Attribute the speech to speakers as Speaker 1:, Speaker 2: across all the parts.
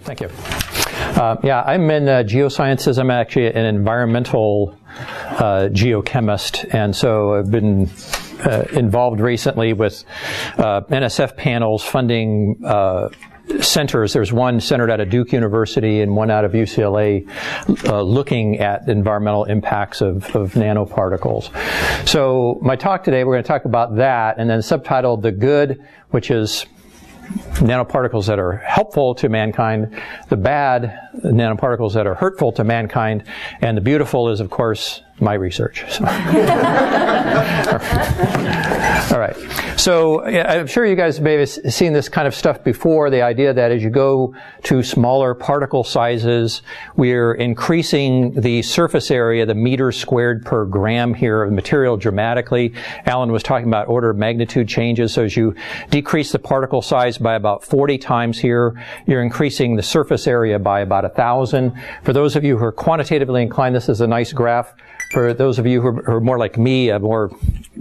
Speaker 1: Thank you. Yeah, I'm in geosciences. I'm actually an environmental geochemist, and so I've been involved recently with NSF panels funding centers. There's one centered out of Duke University and one out of UCLA looking at environmental impacts of nanoparticles. So my talk today, we're going to talk about that, and then subtitled The Good, which is nanoparticles that are helpful to mankind, the bad, nanoparticles that are hurtful to mankind, and the beautiful is, of course, my research. So. All right. So I'm sure you guys may have seen this kind of stuff before, the idea that as you go to smaller particle sizes, we're increasing the surface area, the meters squared per gram here of material dramatically. Alan was talking about order of magnitude changes. So as you decrease the particle size by about 40 times here, you're increasing the surface area by about 1,000. For those of you who are quantitatively inclined, this is a nice graph. For those of you who are more like me, more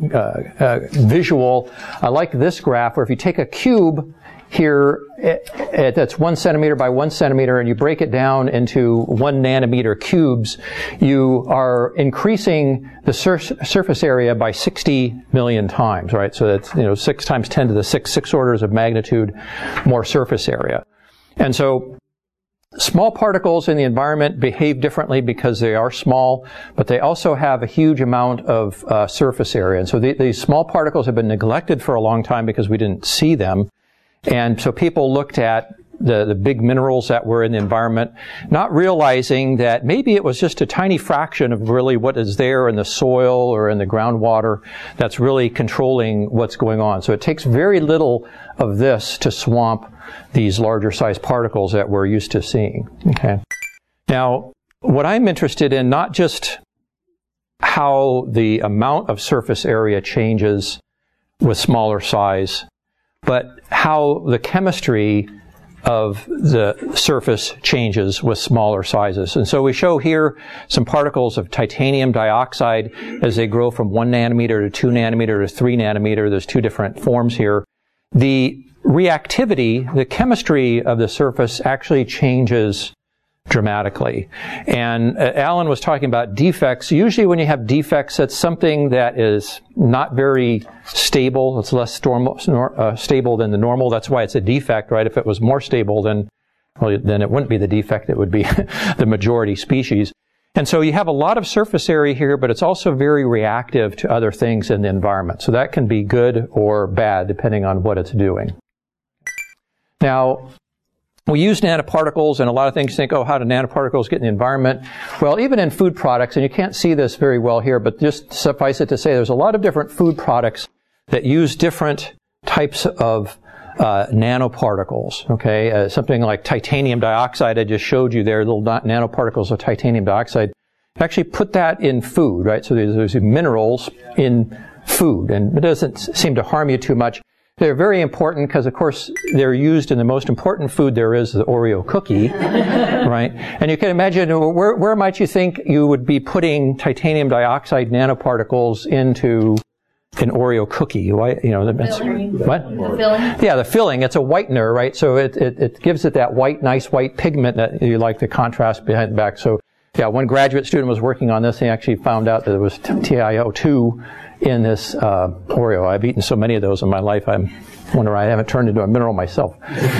Speaker 1: visual, I like this graph where if you take a cube here that's 1 centimeter by 1 centimeter and you break it down into 1 nanometer cubes, you are increasing the surface area by 60 million times, right? So that's 6 times 10 to the 6 orders of magnitude more surface area. And so small particles in the environment behave differently because they are small, but they also have a huge amount of surface area. And so these small particles have been neglected for a long time because we didn't see them. And so people looked at the big minerals that were in the environment, not realizing that maybe it was just a tiny fraction of really what is there in the soil or in the groundwater that's really controlling what's going on. So it takes very little of this to swamp these larger size particles that we're used to seeing. Okay. Now, what I'm interested in, not just how the amount of surface area changes with smaller size, but how the chemistry of the surface changes with smaller sizes. And so we show here some particles of titanium dioxide as they grow from 1 nanometer to 2 nanometer to 3 nanometer. There's 2 different forms here. The reactivity, the chemistry of the surface actually changes dramatically. And Alan was talking about defects. Usually when you have defects, that's something that is not very stable. It's less stable than the normal. That's why it's a defect, right? If it was more stable, then it wouldn't be the defect. It would be the majority species. And so you have a lot of surface area here, but it's also very reactive to other things in the environment. So that can be good or bad depending on what it's doing. Now, we use nanoparticles, and a lot of things think, oh, how do nanoparticles get in the environment? Well, even in food products, and you can't see this very well here, but just suffice it to say there's a lot of different food products that use different types of nanoparticles, okay? Something like titanium dioxide I just showed you there, little nanoparticles of titanium dioxide. Actually put that in food, right? So there's minerals in food, and it doesn't seem to harm you too much. They're very important because, of course, they're used in the most important food there is, the Oreo cookie, right? And you can imagine, where might you think you would be putting titanium dioxide nanoparticles into an Oreo cookie? Why, that's, what? The filling? Yeah, the filling. It's a whitener, right? So it gives it that nice white pigment that you like, the contrast behind the back. So, yeah, one graduate student was working on this. He actually found out that there was TiO2 in this Oreo. I've eaten so many of those in my life, I wonder I haven't turned into a mineral myself.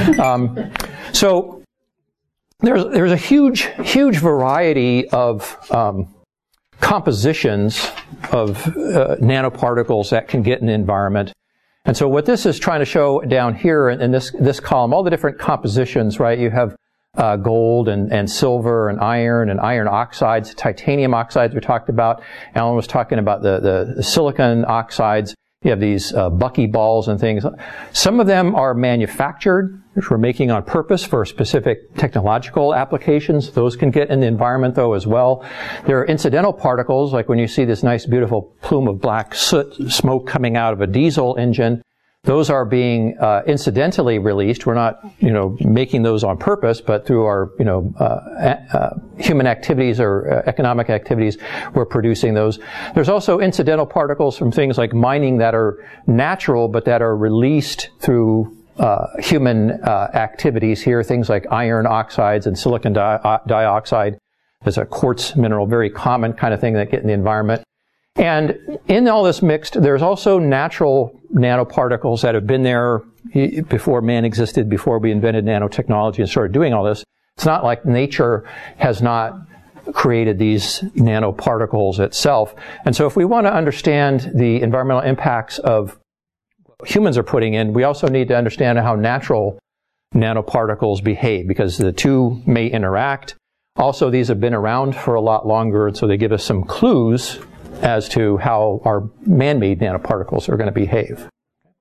Speaker 1: So there's a huge variety of compositions of nanoparticles that can get in the environment. And so what this is trying to show down here in this column, all the different compositions, right? You have gold and silver and iron oxides, titanium oxides we talked about. Alan was talking about the silicon oxides. You have these buckyballs and things. Some of them are manufactured, which we're making on purpose for specific technological applications. Those can get in the environment, though, as well. There are incidental particles, like when you see this nice, beautiful plume of black soot, smoke coming out of a diesel engine. Those are being incidentally released. We're not, making those on purpose, but through our, human activities or economic activities, we're producing those. There's also incidental particles from things like mining that are natural, but that are released through human activities here, things like iron oxides and silicon dioxide. There's a quartz mineral, very common kind of thing that get in the environment. And in all this mixed, there's also natural nanoparticles that have been there before man existed, before we invented nanotechnology and started doing all this. It's not like nature has not created these nanoparticles itself. And so if we want to understand the environmental impacts of what humans are putting in, we also need to understand how natural nanoparticles behave, because the two may interact. Also, these have been around for a lot longer, and so they give us some clues as to how our man-made nanoparticles are going to behave.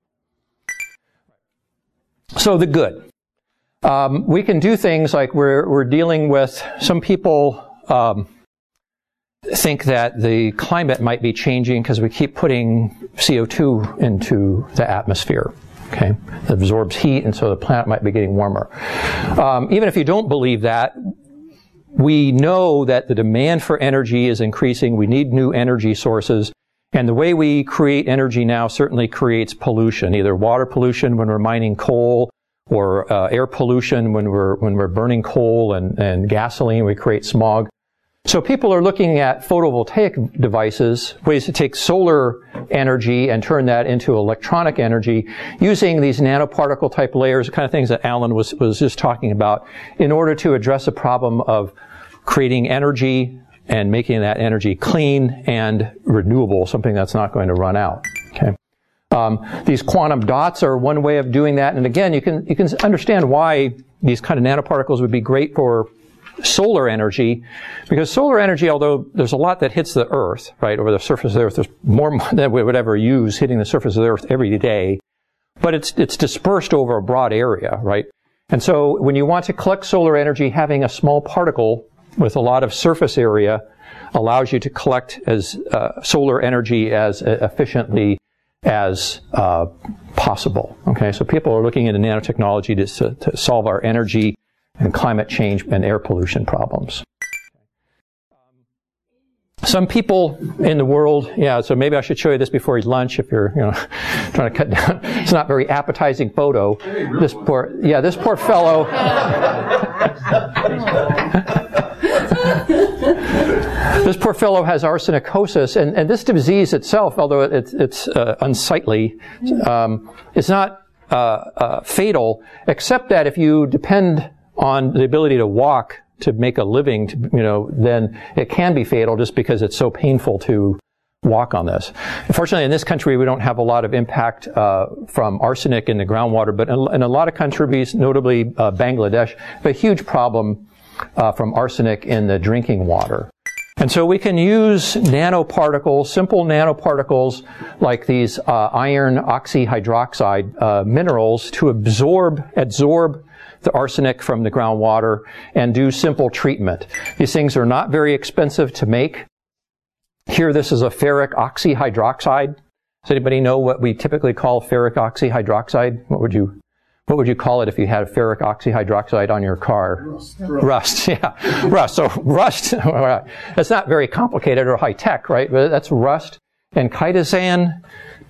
Speaker 1: So the good. We can do things like we're dealing with, some people think that the climate might be changing because we keep putting CO2 into the atmosphere. Okay, it absorbs heat, and so the planet might be getting warmer. Even if you don't believe that, we know that the demand for energy is increasing. We need new energy sources. And the way we create energy now certainly creates pollution, either water pollution when we're mining coal, or air pollution when we're burning coal and gasoline. We create smog. So people are looking at photovoltaic devices, ways to take solar energy and turn that into electronic energy, using these nanoparticle type layers, the kind of things that Alan was just talking about, in order to address a problem of creating energy and making that energy clean and renewable, something that's not going to run out. Okay. These quantum dots are one way of doing that, and again, you can understand why these kind of nanoparticles would be great for solar energy, because solar energy, although there's a lot that hits the Earth, right, over the surface of the Earth, there's more than we would ever use hitting the surface of the Earth every day, but it's dispersed over a broad area, right? And so when you want to collect solar energy, having a small particle with a lot of surface area allows you to collect as solar energy as efficiently as possible. Okay, so people are looking into nanotechnology to solve our energy and climate change and air pollution problems. Some people in the world, so maybe I should show you this before lunch if you're, trying to cut down. It's not a very appetizing photo. This poor fellow. This poor fellow has arsenicosis, and this disease itself, although it's unsightly, is not fatal, except that if you depend on the ability to walk to make a living, then it can be fatal just because it's so painful to walk on this. Unfortunately, in this country, we don't have a lot of impact from arsenic in the groundwater, but in a lot of countries, notably Bangladesh, have a huge problem from arsenic in the drinking water. And so we can use nanoparticles, simple nanoparticles like these iron oxyhydroxide minerals to absorb the arsenic from the groundwater and do simple treatment. These things are not very expensive to make. Here, this is a ferric oxyhydroxide. Does anybody know what we typically call ferric oxyhydroxide? What would you call it if you had ferric oxyhydroxide on your car? Rust, yeah. Rust. So rust, that's not very complicated or high tech, right? But that's rust. And chitosan,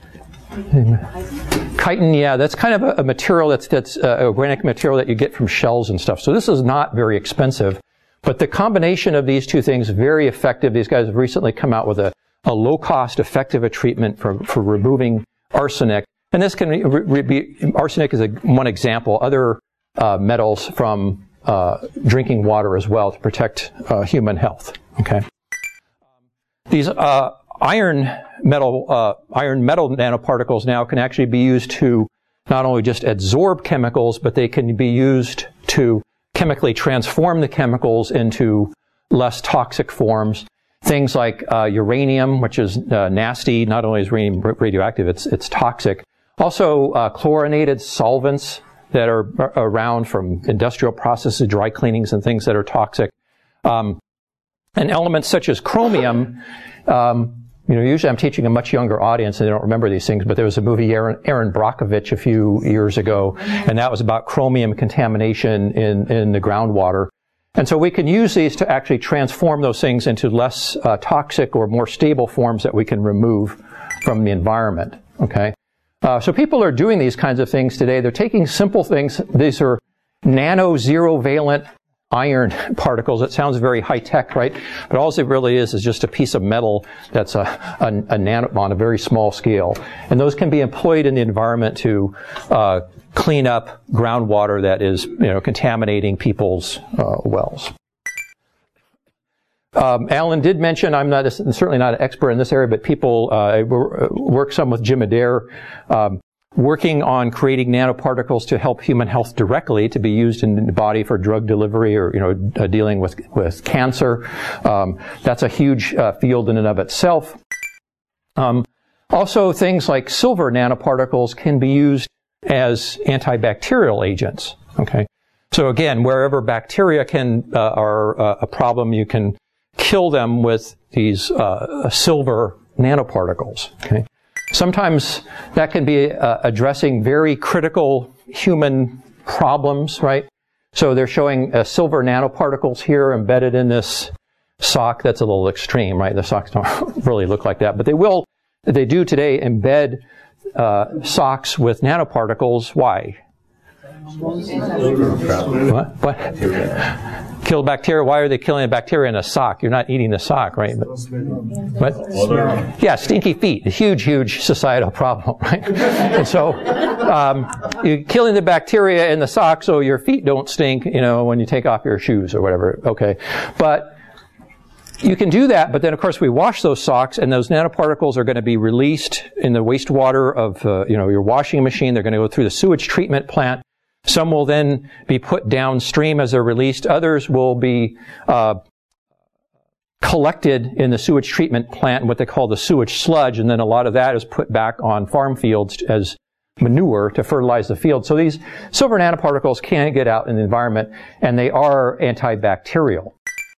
Speaker 1: chitin, that's kind of a material that's organic material that you get from shells and stuff. So this is not very expensive. But the combination of these two things is very effective. These guys have recently come out with a low-cost, effective treatment for removing arsenic. And this can be arsenic is one example. Other metals from drinking water as well to protect human health. Okay. These iron metal nanoparticles now can actually be used to not only just adsorb chemicals, but they can be used to chemically transform the chemicals into less toxic forms. Things like uranium, which is nasty. Not only is uranium radioactive, it's toxic. Also, chlorinated solvents that are around from industrial processes, dry cleanings, and things that are toxic. And elements such as chromium. Usually I'm teaching a much younger audience and they don't remember these things, but there was a movie, Aaron Brockovich, a few years ago, and that was about chromium contamination in the groundwater. And so we can use these to actually transform those things into less toxic or more stable forms that we can remove from the environment. Okay. So people are doing these kinds of things today. They're taking simple things. These are nano zero valent iron particles. It sounds very high tech, right? But all it really is just a piece of metal that's a nano on a very small scale. And those can be employed in the environment to clean up groundwater that is, contaminating people's wells. Alan did mention, I'm certainly not an expert in this area, but people work some with Jim Adair, working on creating nanoparticles to help human health directly, to be used in the body for drug delivery or dealing with cancer. That's a huge field in and of itself. Also, things like silver nanoparticles can be used as antibacterial agents. Okay, so again, wherever bacteria are a problem, you can kill them with these silver nanoparticles. Okay. Sometimes that can be addressing very critical human problems, right? So they're showing silver nanoparticles here embedded in this sock. That's a little extreme, right? The socks don't really look like that, but they do today embed socks with nanoparticles. Why? What? Kill bacteria. Why are they killing a bacteria in a sock? You're not eating the sock, right? What? Yeah, stinky feet. A huge, huge societal problem, right? And so you're killing the bacteria in the sock so your feet don't stink, when you take off your shoes or whatever. Okay. But you can do that, but then of course we wash those socks, and those nanoparticles are going to be released in the wastewater of your washing machine. They're going to go through the sewage treatment plant. Some will then be put downstream as they're released. Others will be collected in the sewage treatment plant, what they call the sewage sludge, and then a lot of that is put back on farm fields as manure to fertilize the field. So these silver nanoparticles can get out in the environment, and they are antibacterial.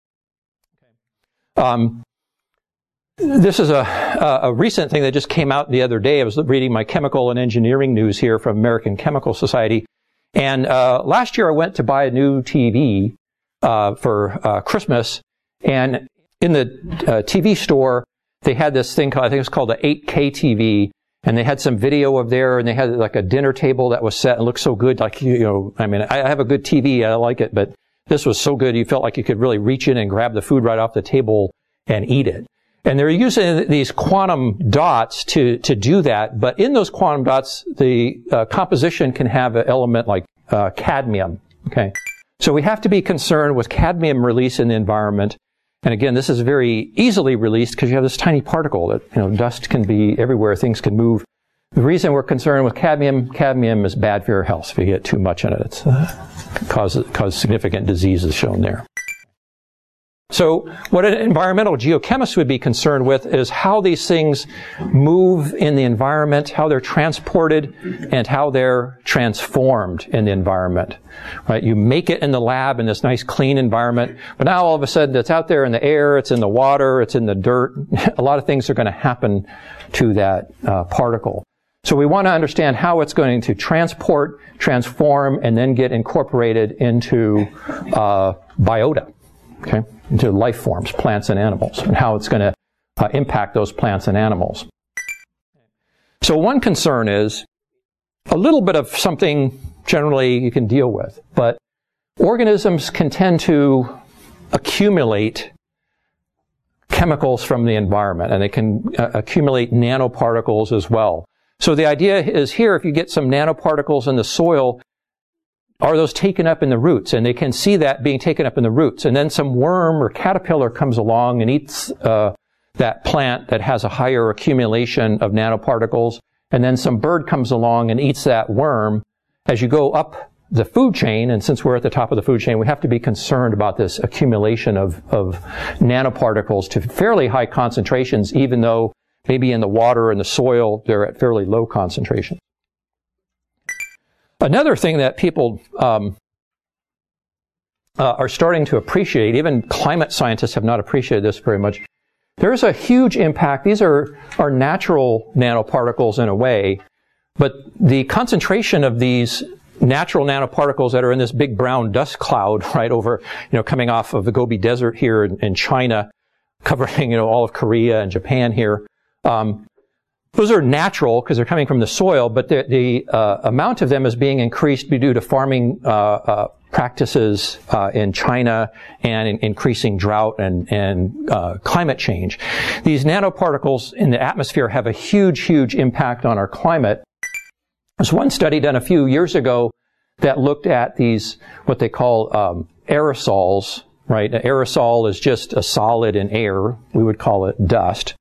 Speaker 1: This is a recent thing that just came out the other day. I was reading my chemical and engineering news here from American Chemical Society. And last year I went to buy a new TV for Christmas. And in the TV store, they had this thing called, I think it's called the 8K TV. And they had some video of there, and they had like a dinner table that was set and looked so good. Like, I have a good TV, I like it, but this was so good you felt like you could really reach in and grab the food right off the table and eat it. And they're using these quantum dots to do that, but in those quantum dots, the composition can have an element like cadmium. Okay, so we have to be concerned with cadmium release in the environment. And again, this is very easily released because you have this tiny particle that dust can be everywhere, things can move. The reason we're concerned with cadmium is bad for your health. If you get too much in it, it cause significant diseases shown there. So what an environmental geochemist would be concerned with is how these things move in the environment, how they're transported, and how they're transformed in the environment. Right? You make it in the lab in this nice clean environment, but now all of a sudden it's out there in the air, it's in the water, it's in the dirt. A lot of things are going to happen to that particle. So we want to understand how it's going to transport, transform, and then get incorporated into biota. Okay, into life forms, plants and animals, and how it's going to impact those plants and animals. So one concern is a little bit of something generally you can deal with, but organisms can tend to accumulate chemicals from the environment, and they can accumulate nanoparticles as well. So the idea is here, if you get some nanoparticles in the soil, are those taken up in the roots? And they can see that being taken up in the roots. And then some worm or caterpillar comes along and eats that plant that has a higher accumulation of nanoparticles. And then some bird comes along and eats that worm. As you go up the food chain, and since we're at the top of the food chain, we have to be concerned about this accumulation of nanoparticles to fairly high concentrations, even though maybe in the water and the soil they're at fairly low concentrations. Another thing that people are starting to appreciate, even climate scientists have not appreciated this very much, there's a huge impact. These are natural nanoparticles in a way, but the concentration of these natural nanoparticles that are in this big brown dust cloud right over, coming off of the Gobi Desert here in China, covering, all of Korea and Japan here, Those are natural because they're coming from the soil, but the amount of them is being increased due to farming practices in China and in increasing drought and climate change. These nanoparticles in the atmosphere have a huge, huge impact on our climate. There's one study done a few years ago that looked at these, what they call aerosols, right? An aerosol is just a solid in air. We would call it dust.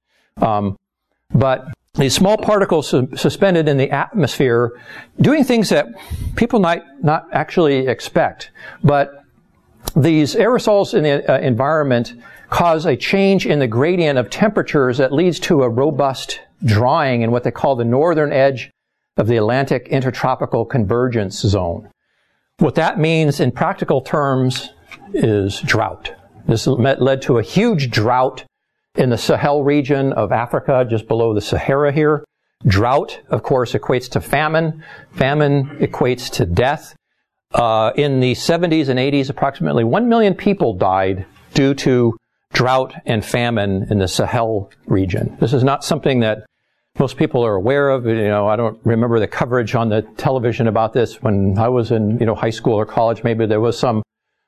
Speaker 1: But these small particles suspended in the atmosphere doing things that people might not actually expect. But these aerosols in the environment cause a change in the gradient of temperatures that leads to a robust drying in what they call the northern edge of the Atlantic Intertropical Convergence Zone. What that means in practical terms is drought. This led to a huge drought in the Sahel region of Africa, just below the Sahara here. Drought, of course, equates to famine. Famine equates to death. In the 70s and 80s, approximately 1 million people died due to drought and famine in the Sahel region. This is not something that most people are aware of. I don't remember the coverage on the television about this when I was in, high school or college. Maybe there was some.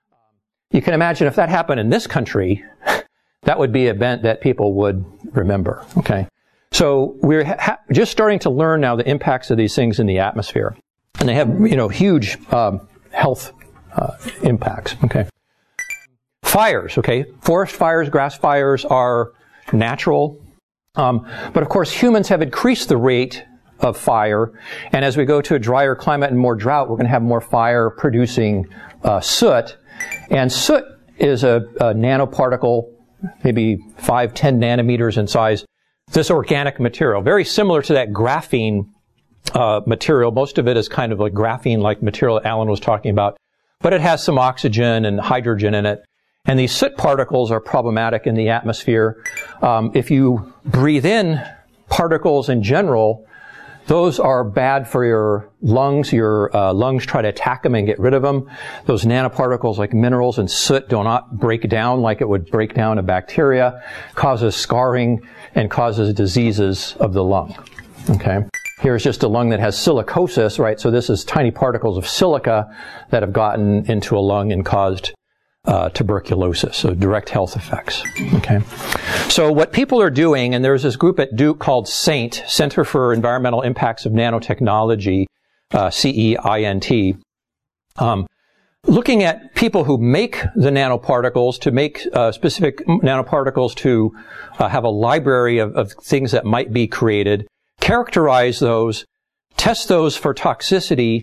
Speaker 1: You can imagine if that happened in this country, that would be an event that people would remember. Okay, so we're just starting to learn now the impacts of these things in the atmosphere, and they have huge health impacts. Okay, fires. Okay, forest fires, grass fires are natural, but of course humans have increased the rate of fire, and as we go to a drier climate and more drought, we're going to have more fire producing soot, and soot is a nanoparticle, maybe 5-10 nanometers in size. This organic material, very similar to that graphene material. Most of it is kind of like graphene-like material that Alan was talking about, but it has some oxygen and hydrogen in it. And these soot particles are problematic in the atmosphere. If you breathe in particles in general, those are bad for your lungs. Your lungs try to attack them and get rid of them. Those nanoparticles like minerals and soot do not break down like it would break down a bacteria, causes scarring, and causes diseases of the lung. Okay. Here's just a lung that has silicosis, right? So this is tiny particles of silica that have gotten into a lung and caused tuberculosis, so direct health effects. Okay, so what people are doing, and there's this group at Duke called SAINT, Center for Environmental Impacts of Nanotechnology, CEINT, looking at people who make the nanoparticles, to make specific nanoparticles to have a library of things that might be created, characterize those, test those for toxicity,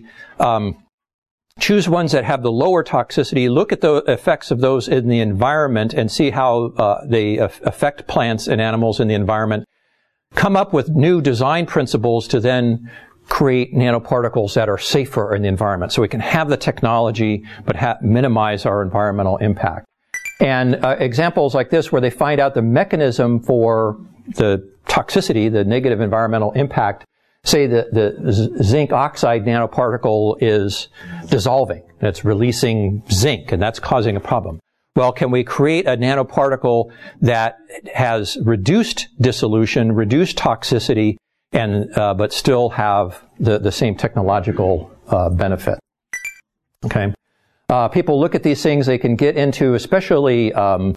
Speaker 1: choose ones that have the lower toxicity, look at the effects of those in the environment and see how they affect plants and animals in the environment, come up with new design principles to then create nanoparticles that are safer in the environment. So we can have the technology but minimize our environmental impact. And examples like this where they find out the mechanism for the toxicity, the negative environmental impact, say that the zinc oxide nanoparticle is dissolving. It's releasing zinc, and that's causing a problem. Well, can we create a nanoparticle that has reduced dissolution, reduced toxicity, and but still have the same technological benefit? Okay. People look at these things. They can get into, especially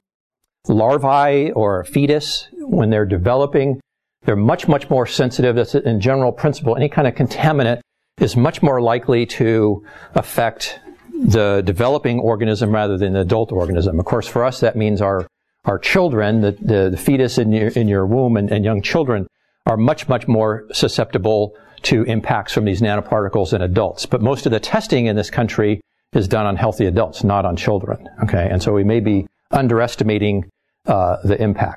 Speaker 1: larvae or fetus when they're developing. They're much, much more sensitive. That's in general principle. Any kind of contaminant is much more likely to affect the developing organism rather than the adult organism. Of course, for us, that means our children, the fetus in your womb and young children are much, much more susceptible to impacts from these nanoparticles than adults. But most of the testing in this country is done on healthy adults, not on children. Okay, and so we may be underestimating the impact.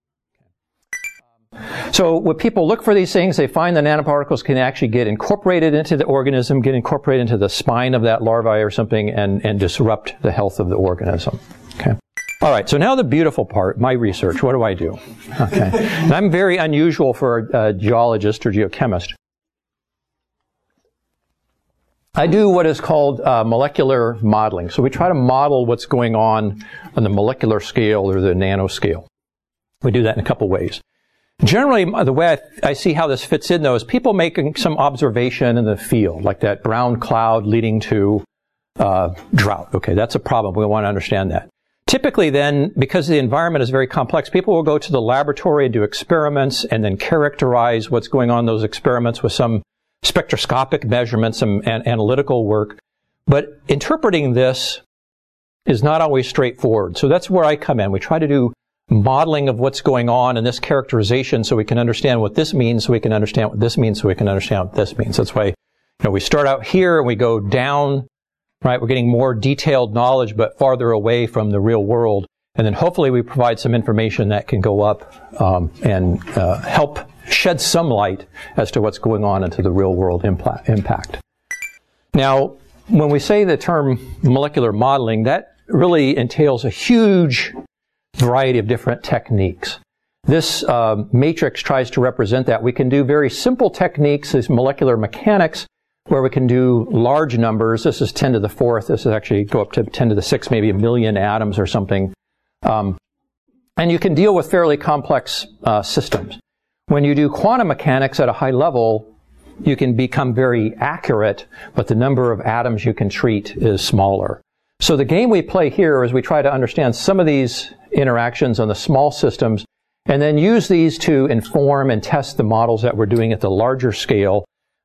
Speaker 1: So when people look for these things, they find the nanoparticles can actually get incorporated into the organism, get incorporated into the spine of that larvae or something, and disrupt the health of the organism. Okay. All right, so now the beautiful part, my research. What do I do? Okay. And I'm very unusual for a geologist or geochemist. I do what is called molecular modeling. So we try to model what's going on the molecular scale or the nanoscale. We do that in a couple ways. Generally, the way I see how this fits in, though, is people making some observation in the field, like that brown cloud leading to drought. Okay, that's a problem. We want to understand that. Typically then, because the environment is very complex, people will go to the laboratory and do experiments and then characterize what's going on in those experiments with some spectroscopic measurements and analytical work. But interpreting this is not always straightforward. So that's where I come in. We try to do modeling of what's going on and this characterization so we can understand what this means, so we can understand what this means, so we can understand what this means. That's why, we start out here and we go down, right? We're getting more detailed knowledge, but farther away from the real world. And then hopefully we provide some information that can go up and help shed some light as to what's going on into the real world impact. Now, when we say the term molecular modeling, that really entails a huge variety of different techniques. This matrix tries to represent that. We can do very simple techniques, as molecular mechanics, where we can do large numbers. This is 10 to the 4th. This is actually go up to 10 to the 6th, maybe a million atoms or something. And you can deal with fairly complex systems. When you do quantum mechanics at a high level, you can become very accurate, but the number of atoms you can treat is smaller. So the game we play here is we try to understand some of these interactions on the small systems and then use these to inform and test the models that we're doing at the larger scale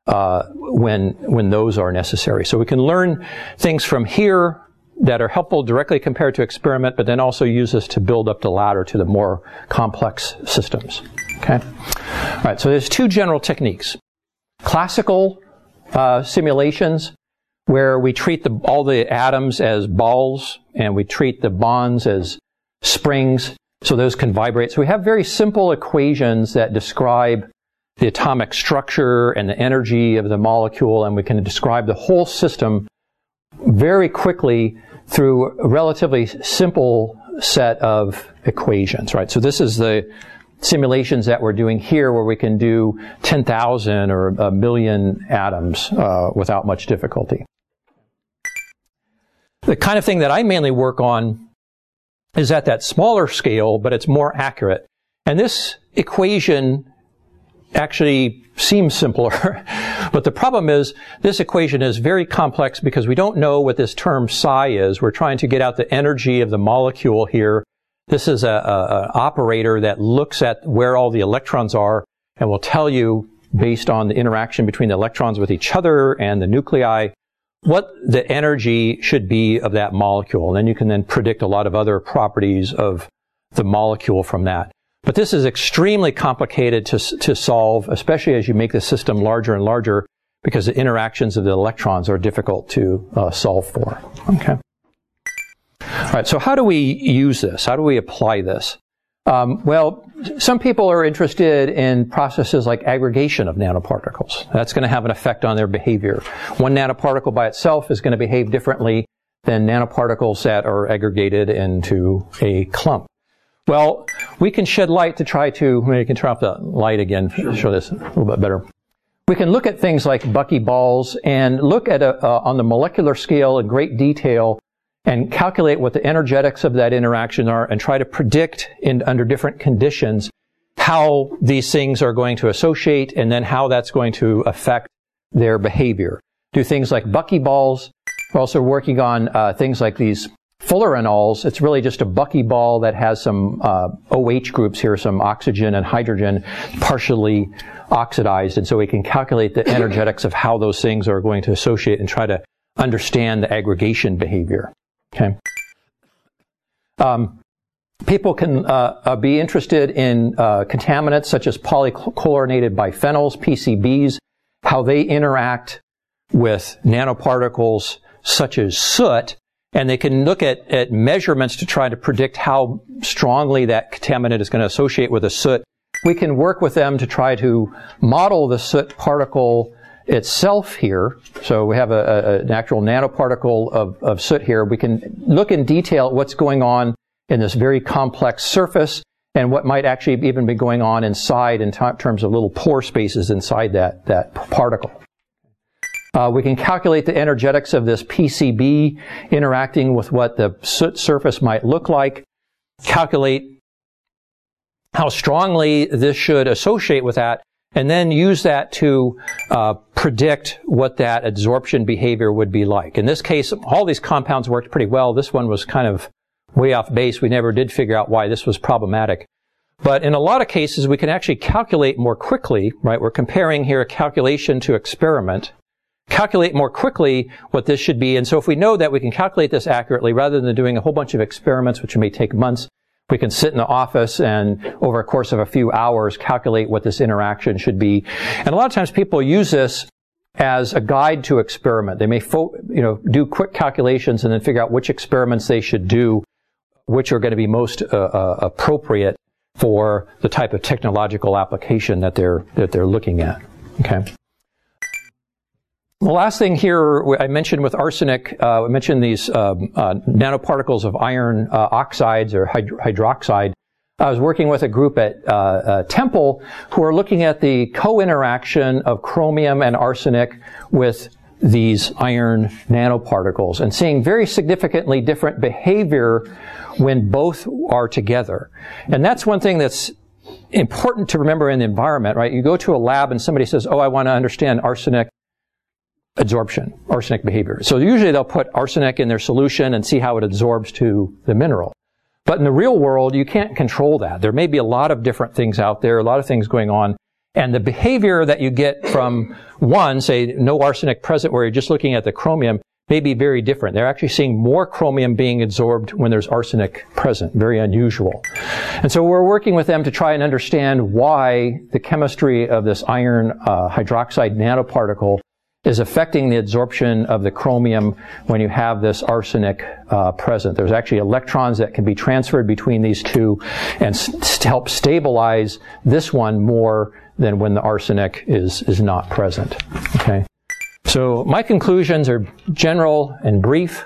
Speaker 1: when those are necessary. So we can learn things from here that are helpful directly compared to experiment, but then also use this to build up the ladder to the more complex systems. Okay? All right, so there's two general techniques. Classical simulations, where we treat all the atoms as balls, and we treat the bonds as springs, so those can vibrate. So we have very simple equations that describe the atomic structure and the energy of the molecule, and we can describe the whole system very quickly through a relatively simple set of equations, right? So this is the simulations that we're doing here, where we can do 10,000 or a million atoms without much difficulty. The kind of thing that I mainly work on is at that smaller scale, but it's more accurate. And this equation actually seems simpler, but the problem is this equation is very complex because we don't know what this term psi is. We're trying to get out the energy of the molecule here. This is an operator that looks at where all the electrons are and will tell you, based on the interaction between the electrons with each other and the nuclei, what the energy should be of that molecule. And then you can then predict a lot of other properties of the molecule from that. But this is extremely complicated to solve, especially as you make the system larger and larger, because the interactions of the electrons are difficult to solve for. Okay. All right, so how do we use this? How do we apply this? Well, some people are interested in processes like aggregation of nanoparticles. That's going to have an effect on their behavior. One nanoparticle by itself is going to behave differently than nanoparticles that are aggregated into a clump. Well, we can shed light to try to, maybe you can turn off the light again, show this a little bit better. We can look at things like buckyballs and look at on the molecular scale in great detail and calculate what the energetics of that interaction are and try to predict under different conditions how these things are going to associate and then how that's going to affect their behavior. Do things like buckyballs. We're also working on things like these fullerenols. It's really just a buckyball that has some OH groups here, some oxygen and hydrogen partially oxidized, and so we can calculate the energetics of how those things are going to associate and try to understand the aggregation behavior. Okay. People can be interested in contaminants such as polychlorinated biphenyls, PCBs, how they interact with nanoparticles such as soot, and they can look at measurements to try to predict how strongly that contaminant is going to associate with the soot. We can work with them to try to model the soot particle itself here. So we have an actual nanoparticle of soot here. We can look in detail at what's going on in this very complex surface and what might actually even be going on inside in terms of little pore spaces inside that particle. We can calculate the energetics of this PCB interacting with what the soot surface might look like, calculate how strongly this should associate with that, and then use that to predict what that adsorption behavior would be like. In this case, all these compounds worked pretty well. This one was kind of way off base. We never did figure out why this was problematic. But in a lot of cases, we can actually calculate more quickly, right? We're comparing here a calculation to experiment. Calculate more quickly what this should be. And so if we know that we can calculate this accurately, rather than doing a whole bunch of experiments, which may take months, we can sit in the office and over a course of a few hours calculate what this interaction should be. And a lot of times people use this as a guide to experiment. They may do quick calculations and then figure out which experiments they should do, which are going to be most appropriate for the type of technological application that they're looking at. Okay. The last thing here I mentioned with arsenic, I mentioned these nanoparticles of iron oxides or hydroxide. I was working with a group at Temple who are looking at the co-interaction of chromium and arsenic with these iron nanoparticles and seeing very significantly different behavior when both are together. And that's one thing that's important to remember in the environment, right? You go to a lab and somebody says, oh, I want to understand arsenic adsorption, arsenic behavior. So usually they'll put arsenic in their solution and see how it adsorbs to the mineral. But in the real world, you can't control that. There may be a lot of different things out there, a lot of things going on. And the behavior that you get from one, say, no arsenic present, where you're just looking at the chromium, may be very different. They're actually seeing more chromium being adsorbed when there's arsenic present. Very unusual. And so we're working with them to try and understand why the chemistry of this iron hydroxide nanoparticle is affecting the adsorption of the chromium when you have this arsenic present. There's actually electrons that can be transferred between these two and help stabilize this one more than when the arsenic is not present. Okay. So my conclusions are general and brief.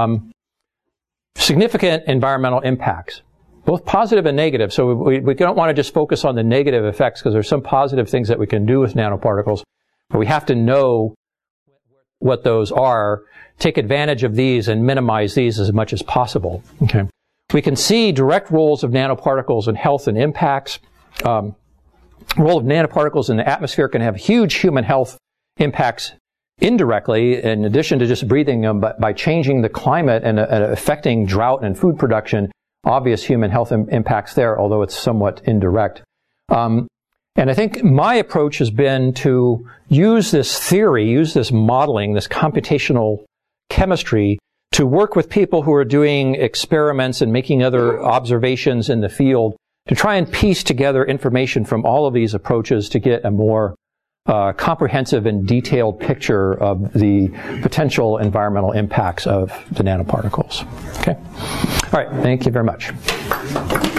Speaker 1: Significant environmental impacts, both positive and negative. So we don't want to just focus on the negative effects, because there's some positive things that we can do with nanoparticles, but we have to know what those are, take advantage of these, and minimize these as much as possible. Okay. We can see direct roles of nanoparticles in health and impacts. Role of nanoparticles in the atmosphere can have huge human health impacts indirectly, in addition to just breathing them, but by changing the climate and affecting drought and food production, obvious human health impacts there, although it's somewhat indirect. And I think my approach has been to use this theory, use this modeling, this computational chemistry, to work with people who are doing experiments and making other observations in the field to try and piece together information from all of these approaches to get a more comprehensive and detailed picture of the potential environmental impacts of the nanoparticles. Okay. All right. Thank you very much.